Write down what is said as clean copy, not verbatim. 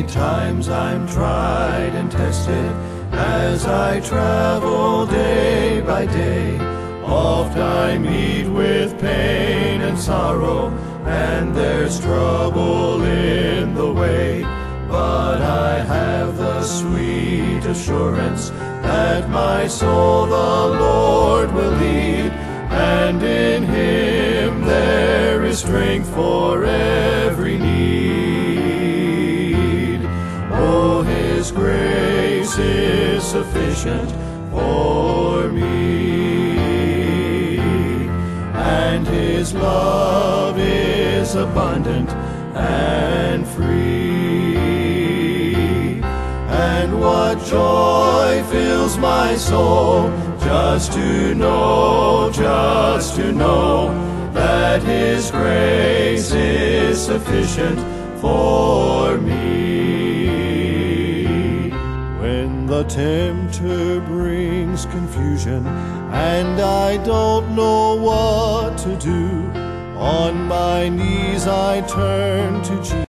times I'm tried and tested as I travel day by day. Oft I meet with pain and sorrow, and there's trouble in the way. But I have the sweet assurance that my soul the Lord will lead, and in Him there is strength for every need. Oh, His grace is sufficient for me, and His love is abundant and free. And what joy fills my soul just to know that His grace is sufficient for me. When the tempter brings confusion and I don't know what to do, on my knees I turn to Jesus.